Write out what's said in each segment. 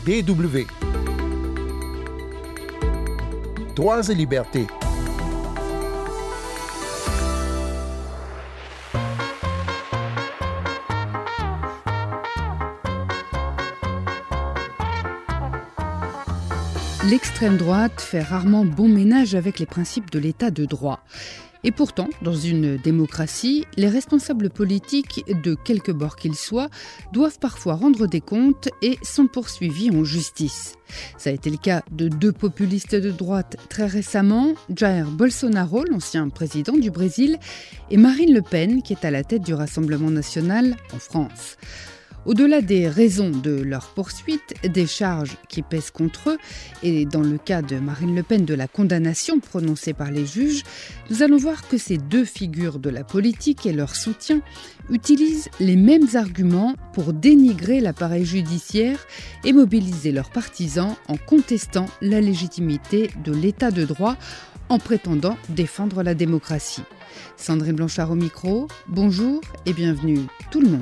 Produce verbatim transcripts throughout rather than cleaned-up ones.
D W. Droits et libertés. L'extrême droite fait rarement bon ménage avec les principes de l'état de droit. Et pourtant, dans une démocratie, les responsables politiques, de quelque bord qu'ils soient, doivent parfois rendre des comptes et sont poursuivis en justice. Ça a été le cas de deux populistes de droite très récemment, Jair Bolsonaro, l'ancien président du Brésil, et Marine Le Pen, qui est à la tête du Rassemblement national en France. Au-delà des raisons de leur poursuite, des charges qui pèsent contre eux, et dans le cas de Marine Le Pen de la condamnation prononcée par les juges, nous allons voir que ces deux figures de la politique et leur soutien utilisent les mêmes arguments pour dénigrer l'appareil judiciaire et mobiliser leurs partisans en contestant la légitimité de l'état de droit, en prétendant défendre la démocratie. Sandrine Blanchard au micro, bonjour et bienvenue tout le monde.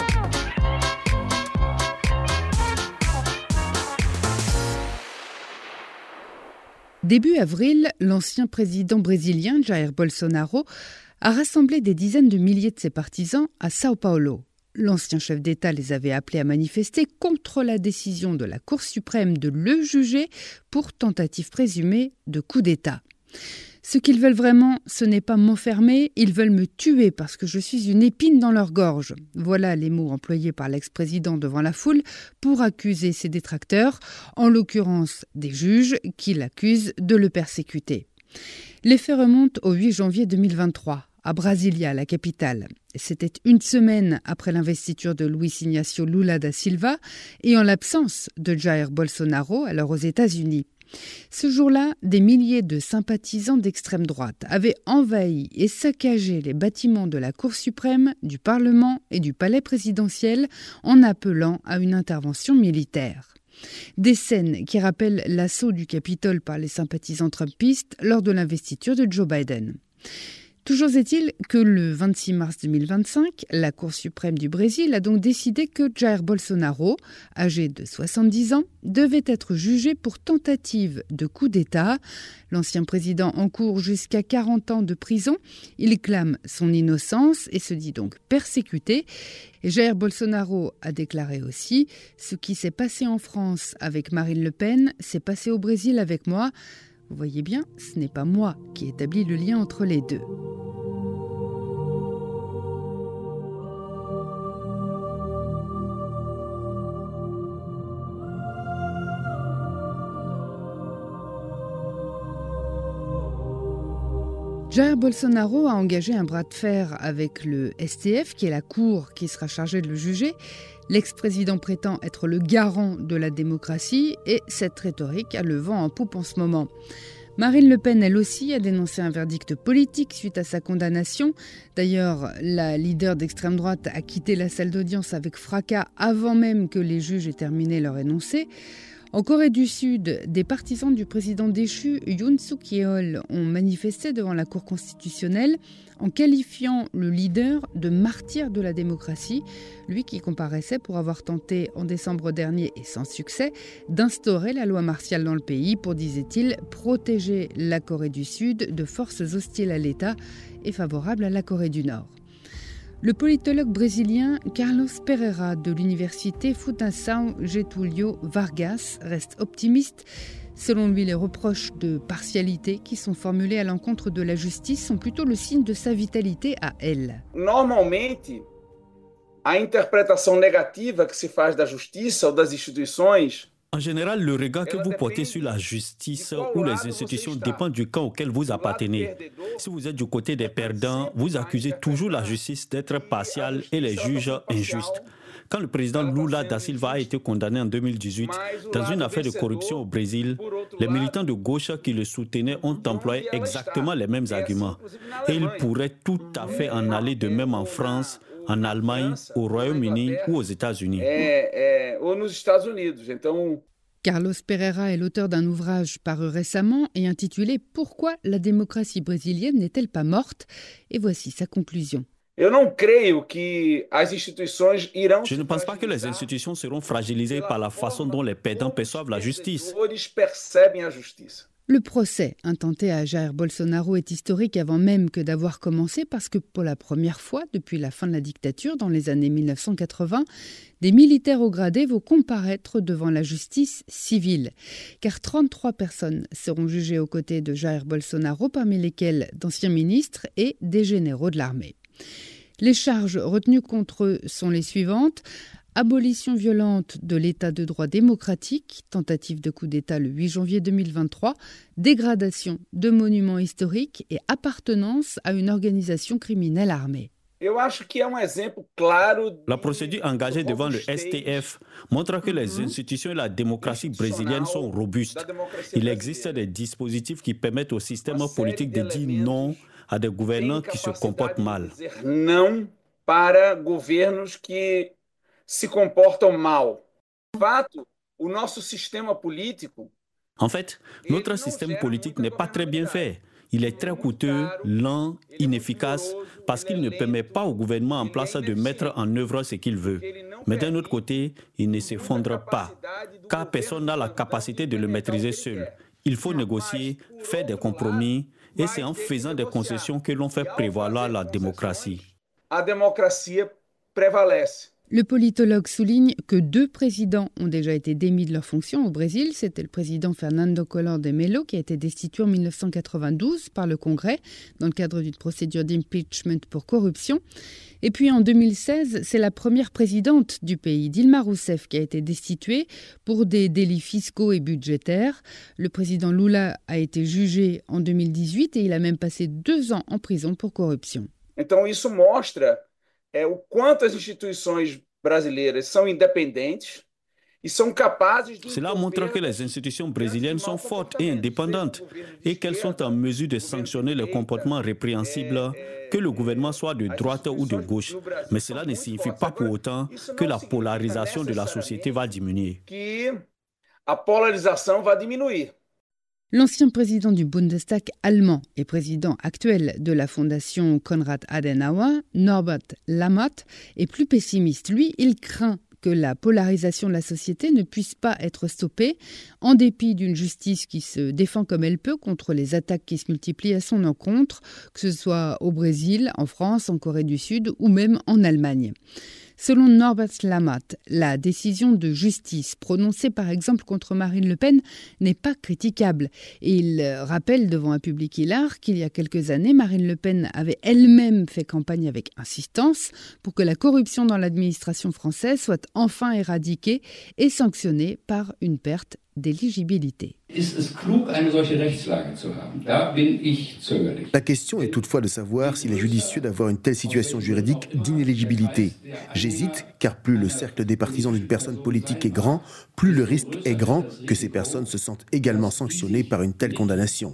Début avril, l'ancien président brésilien Jair Bolsonaro a rassemblé des dizaines de milliers de ses partisans à São Paulo. L'ancien chef d'État les avait appelés à manifester contre la décision de la Cour suprême de le juger pour tentative présumée de coup d'État. Ce qu'ils veulent vraiment, ce n'est pas m'enfermer, ils veulent me tuer parce que je suis une épine dans leur gorge. Voilà les mots employés par l'ex-président devant la foule pour accuser ses détracteurs, en l'occurrence des juges qui l'accusent de le persécuter. Les faits remontent au huit janvier deux mille vingt-trois, à Brasilia, la capitale. C'était une semaine après l'investiture de Luiz Inácio Lula da Silva et en l'absence de Jair Bolsonaro, alors aux États-Unis. Ce jour-là, des milliers de sympathisants d'extrême droite avaient envahi et saccagé les bâtiments de la Cour suprême, du Parlement et du palais présidentiel en appelant à une intervention militaire. Des scènes qui rappellent l'assaut du Capitole par les sympathisants trumpistes lors de l'investiture de Joe Biden. Toujours est-il que le vingt-six mars deux mille vingt-cinq, la Cour suprême du Brésil a donc décidé que Jair Bolsonaro, âgé de soixante-dix ans, devait être jugé pour tentative de coup d'État. L'ancien président encourt jusqu'à quarante ans de prison. Il clame son innocence et se dit donc persécuté. Et Jair Bolsonaro a déclaré aussi « Ce qui s'est passé en France avec Marine Le Pen s'est passé au Brésil avec moi ». Vous voyez bien, ce n'est pas moi qui établis le lien entre les deux. Jair Bolsonaro a engagé un bras de fer avec le S T F, qui est la cour qui sera chargée de le juger. L'ex-président prétend être le garant de la démocratie et cette rhétorique a le vent en poupe en ce moment. Marine Le Pen, elle aussi, a dénoncé un verdict politique suite à sa condamnation. D'ailleurs, la leader d'extrême droite a quitté la salle d'audience avec fracas avant même que les juges aient terminé leur énoncé. En Corée du Sud, des partisans du président déchu Yoon Suk-yeol ont manifesté devant la Cour constitutionnelle en qualifiant le leader de martyr de la démocratie, lui qui comparaissait pour avoir tenté en décembre dernier et sans succès d'instaurer la loi martiale dans le pays pour, disait-il, protéger la Corée du Sud de forces hostiles à l'État et favorables à la Corée du Nord. Le politologue brésilien Carlos Pereira de l'université Fundação Getúlio Vargas reste optimiste. Selon lui, les reproches de partialité qui sont formulés à l'encontre de la justice sont plutôt le signe de sa vitalité à elle. Normalmente, a interpretação negativa que se faz da justiça ou das instituições. En général, le regard que vous portez sur la justice ou les institutions dépend du camp auquel vous appartenez. Si vous êtes du côté des perdants, vous accusez toujours la justice d'être partiale et les juges injustes. Quand le président Lula da Silva a été condamné en deux mille dix-huit dans une affaire de corruption au Brésil, les militants de gauche qui le soutenaient ont employé exactement les mêmes arguments. Et ils pourraient tout à fait en aller de même en France, en Allemagne, au Royaume-Uni ou aux États-Unis. Carlos Pereira est l'auteur d'un ouvrage paru récemment et intitulé « Pourquoi la démocratie brésilienne n'est-elle pas morte ?» Et voici sa conclusion. Eu não creio que as instituições irão Je ne pense pas que les institutions seront fragilisées par la façon dont les perdants perçoivent la justice. percebem a justiça. Le procès intenté à Jair Bolsonaro est historique avant même que d'avoir commencé parce que pour la première fois depuis la fin de la dictature dans les années mille neuf cent quatre-vingts, des militaires au gradé vont comparaître devant la justice civile. Car trente-trois personnes seront jugées aux côtés de Jair Bolsonaro, parmi lesquelles d'anciens ministres et des généraux de l'armée. Les charges retenues contre eux sont les suivantes. Abolition violente de l'état de droit démocratique, tentative de coup d'État le huit janvier deux mille vingt-trois, dégradation de monuments historiques et appartenance à une organisation criminelle armée. La procédure engagée devant le S T F montre que les institutions et la démocratie brésilienne sont robustes. Il existe des dispositifs qui permettent au système politique de dire non à des gouvernants qui se comportent mal. Non para governos que se comportam mal. De fato, o nosso sistema político. En fait, notre système politique n'est pas très bien fait. Il est très coûteux, lent, inefficace, parce qu'il ne permet pas au gouvernement en place de mettre en œuvre ce qu'il veut. Mais d'un autre côté, il ne s'effondre pas, car personne n'a la capacité de le maîtriser seul. Il faut négocier, faire des compromis, et c'est en faisant des concessions que l'on fait prévaloir la démocratie. A democracia prevalece. Le politologue souligne que deux présidents ont déjà été démis de leurs fonctions au Brésil. C'était le président Fernando Collor de Mello qui a été destitué en mille neuf cent quatre-vingt-douze par le Congrès dans le cadre d'une procédure d'impeachment pour corruption. Et puis en deux mille seize, c'est la première présidente du pays, Dilma Rousseff, qui a été destituée pour des délits fiscaux et budgétaires. Le président Lula a été jugé en deux mille dix-huit et il a même passé deux ans en prison pour corruption. Então isso mostra é o quanto as instituições brasileiras são independentes e são capazes de. Cela montre que les institutions brésiliennes sont fortes et indépendantes et qu'elles sont en mesure de sanctionner les comportements répréhensibles, que le gouvernement soit de droite ou de gauche. Mais cela ne signifie pas pour autant que la polarisation de la société va diminuer. Que a polarização vai diminuir. L'ancien président du Bundestag allemand et président actuel de la fondation Konrad Adenauer, Norbert Lammert, est plus pessimiste. Lui, il craint que la polarisation de la société ne puisse pas être stoppée, en dépit d'une justice qui se défend comme elle peut contre les attaques qui se multiplient à son encontre, que ce soit au Brésil, en France, en Corée du Sud ou même en Allemagne. Selon Norbert Lammert, la décision de justice prononcée par exemple contre Marine Le Pen n'est pas critiquable. Et il rappelle devant un public hilar qu'il y a quelques années, Marine Le Pen avait elle-même fait campagne avec insistance pour que la corruption dans l'administration française soit enfin éradiquée et sanctionnée par une perte d'éligibilité. La question est toutefois de savoir s'il est judicieux d'avoir une telle situation juridique d'inéligibilité. J'hésite, car plus le cercle des partisans d'une personne politique est grand, plus le risque est grand que ces personnes se sentent également sanctionnées par une telle condamnation.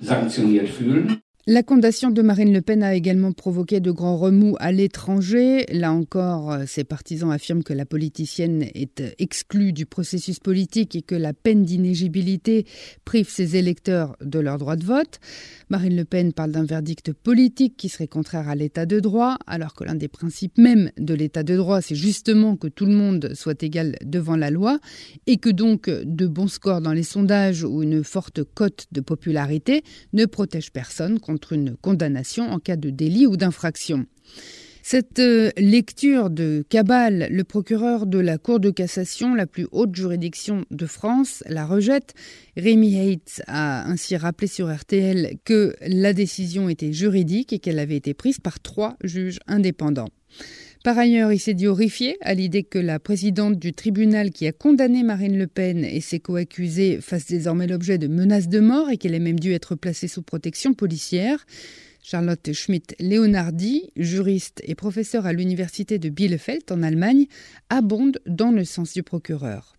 La condamnation de Marine Le Pen a également provoqué de grands remous à l'étranger. Là encore, ses partisans affirment que la politicienne est exclue du processus politique et que la peine d'inéligibilité prive ses électeurs de leur droit de vote. Marine Le Pen parle d'un verdict politique qui serait contraire à l'état de droit, alors que l'un des principes même de l'état de droit, c'est justement que tout le monde soit égal devant la loi et que donc de bons scores dans les sondages ou une forte cote de popularité ne protègent personne contre une condamnation en cas de délit ou d'infraction. Cette euh, lecture de cabale, le procureur de la Cour de cassation, la plus haute juridiction de France, la rejette. Rémi Heitz a ainsi rappelé sur R T L que la décision était juridique et qu'elle avait été prise par trois juges indépendants. Par ailleurs, il s'est dit horrifié à l'idée que la présidente du tribunal qui a condamné Marine Le Pen et ses coaccusés fasse désormais l'objet de menaces de mort et qu'elle ait même dû être placée sous protection policière. Charlotte Schmidt-Leonardi, juriste et professeure à l'université de Bielefeld en Allemagne, abonde dans le sens du procureur.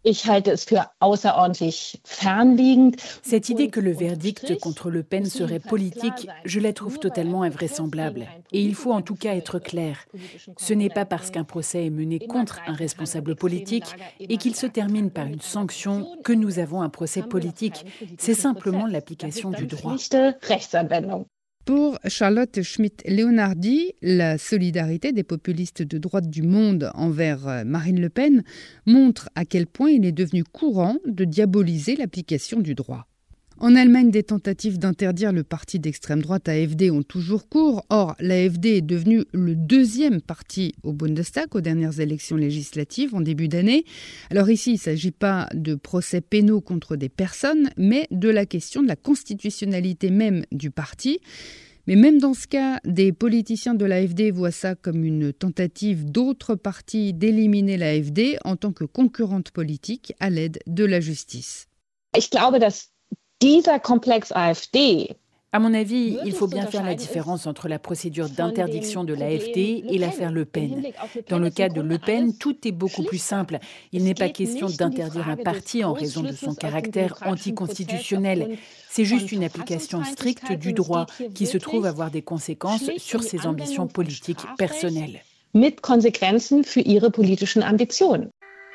Cette idée que le verdict contre Le Pen serait politique, je la trouve totalement invraisemblable. Et il faut en tout cas être clair. Ce n'est pas parce qu'un procès est mené contre un responsable politique et qu'il se termine par une sanction que nous avons un procès politique. C'est simplement l'application du droit. Pour Charlotte Schmidt-Leonardi, la solidarité des populistes de droite du monde envers Marine Le Pen montre à quel point il est devenu courant de diaboliser l'application du droit. En Allemagne, des tentatives d'interdire le parti d'extrême droite A F D ont toujours cours. Or, l'A F D est devenu le deuxième parti au Bundestag aux dernières élections législatives en début d'année. Alors ici, il ne s'agit pas de procès pénaux contre des personnes, mais de la question de la constitutionnalité même du parti. Mais même dans ce cas, des politiciens de l'A F D voient ça comme une tentative d'autres partis d'éliminer l'A F D en tant que concurrente politique à l'aide de la justice. Ich glaube, dass dieser Komplex A F D À mon avis, il faut bien faire la différence entre la procédure d'interdiction de l'A F D et l'affaire Le Pen. Dans le cas de Le Pen, tout est beaucoup plus simple. Il n'est pas question d'interdire un parti en raison de son caractère anticonstitutionnel. C'est juste une application stricte du droit qui se trouve avoir des conséquences sur ses ambitions politiques personnelles. Mit Konsequenzen für ihre politischen Ambitionen.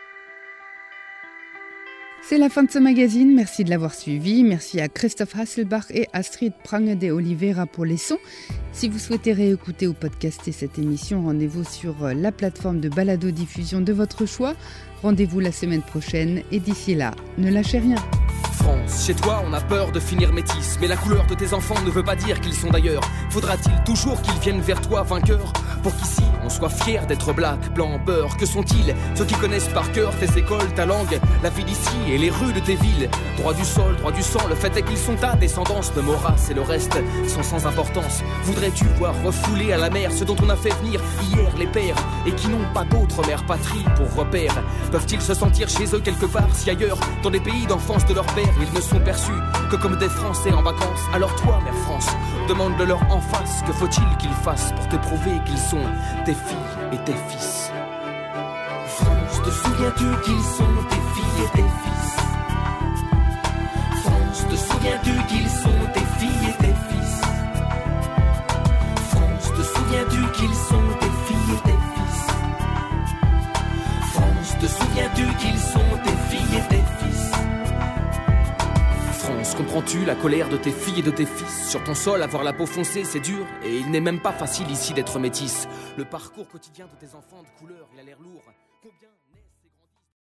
C'est la fin de ce magazine, merci de l'avoir suivi, merci à Christophe Hasselbach et Astrid Prange de Oliveira pour les sons. Si vous souhaitez réécouter ou podcaster cette émission, rendez-vous sur la plateforme de balado-diffusion de votre choix. Rendez-vous la semaine prochaine et d'ici là, ne lâchez rien. France, chez toi on a peur de finir métis, mais la couleur de tes enfants ne veut pas dire qu'ils sont d'ailleurs. Faudra-t-il toujours qu'ils viennent vers toi vainqueurs, pour qu'ici on soit fiers d'être black, blanc, beurre? Que sont-ils, ceux qui connaissent par cœur tes écoles, ta langue, la vie d'ici et les rues de tes villes? Droit du sol, droit du sang, le fait est qu'ils sont ta descendance. Le Maurras et le reste sont sans importance. Voudrais-tu voir refouler à la mer ceux dont on a fait venir hier les pères, et qui n'ont pas d'autre mère patrie pour repère? Peuvent-ils se sentir chez eux quelque part, si ailleurs, dans les pays d'enfance de leur père, ils ne sont perçus que comme des Français en vacances? Alors toi, mère France, demande-le-leur en face. Que faut-il qu'ils fassent pour te prouver qu'ils sont tes filles et tes fils? France, te souviens-tu qu'ils sont tes filles et tes fils? France, te souviens-tu qu'ils sont tes filles et tes fils? France, te souviens-tu qu'ils sont tes filles et tes fils? France, te souviens-tu qu'ils sont tes filles et tes fils? France, comprends-tu la colère de tes filles et de tes fils? Sur ton sol, avoir la peau foncée, c'est dur, et il n'est même pas facile ici d'être métisse. Le parcours quotidien de tes enfants de couleur, il a l'air lourd. Combien...